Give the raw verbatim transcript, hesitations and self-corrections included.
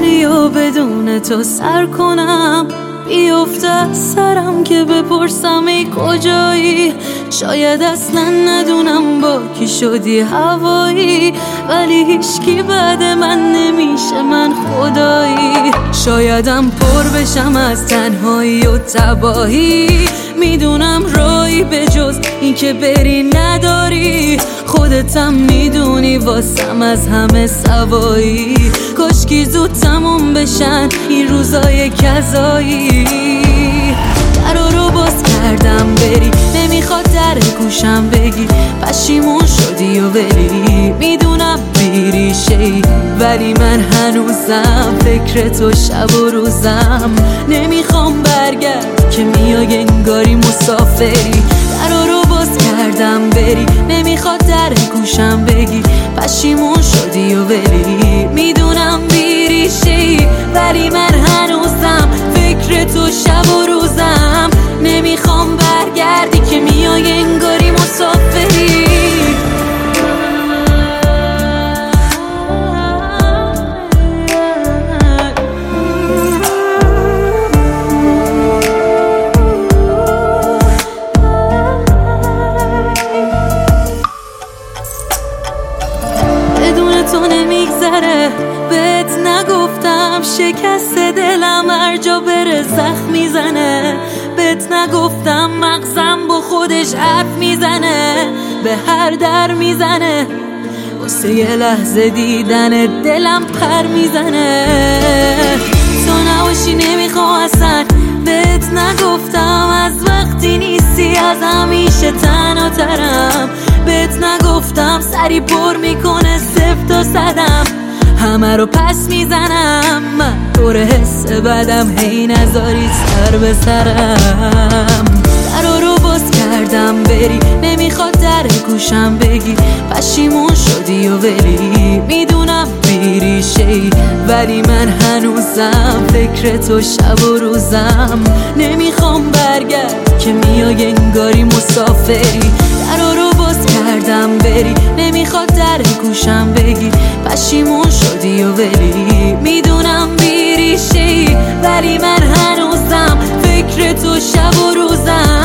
ولی و بدون تو سر کنم بیفته از سرم که بپرسم ای کجایی. شاید اصلا ندونم با کی شدی هوایی، ولی هیچکی بعد من نمیشه من خدایی. شایدم پر بشم از تنهایی و تباهی، میدونم رایی به جز این که بری نداری. خودتم میدونی واسم از همه سوایی، کاشکی زود تموم بشن این روزای کذایی. درا رو باز کردم بری، نمیخواد در گوشم بگی پشیمون شدی و ولی میدونم بیریشه‌ای، ولی من هنوزم فکر تو شب و روزم. نمیخوام برگرد که میای انگاری مسافری. درا رو باز کردم بری، نمیخواد در گوشم بگی پشیمون شدی و ولی میدونم بیریشه‌ای، ولی من هنوزم فکر تو شب و روزم. نمیخوام برگردی که میای انگاری مسافری. بدون تو نمیگذره، بهت نگفتم شکست دلم هر جا بره زخم میزنه. بهت نگفتم مغزم با خودش حرف میزنه، به هر در میزنه. واسه یه لحظه دیدن دلم پر میزنه. تو نباشی نمیخوام اصلا، بهت نگفتم از وقتی نیستی از همیشه تنها ترم. بهت نگفتم سری پر میکنه صفر تا صدم، همه رو پس میزنم. من طور حس بدم هی نذاری سر به سرم. درا رو باز کردم بری، نمیخواد در گوشم بگی پشیمون شدی و ولی میدونم بیریشه‌ای، ولی من هنوزم فکر تو شب و روزم. نمیخوام برگرد که میای انگاری مسافری. درا رو باز کردم بری، نمیخواد در گوشم بگی پشیمون شدی و ولی میدونم بیریشه‌ای، ولی من هنوزم فکر تو شب و روزم.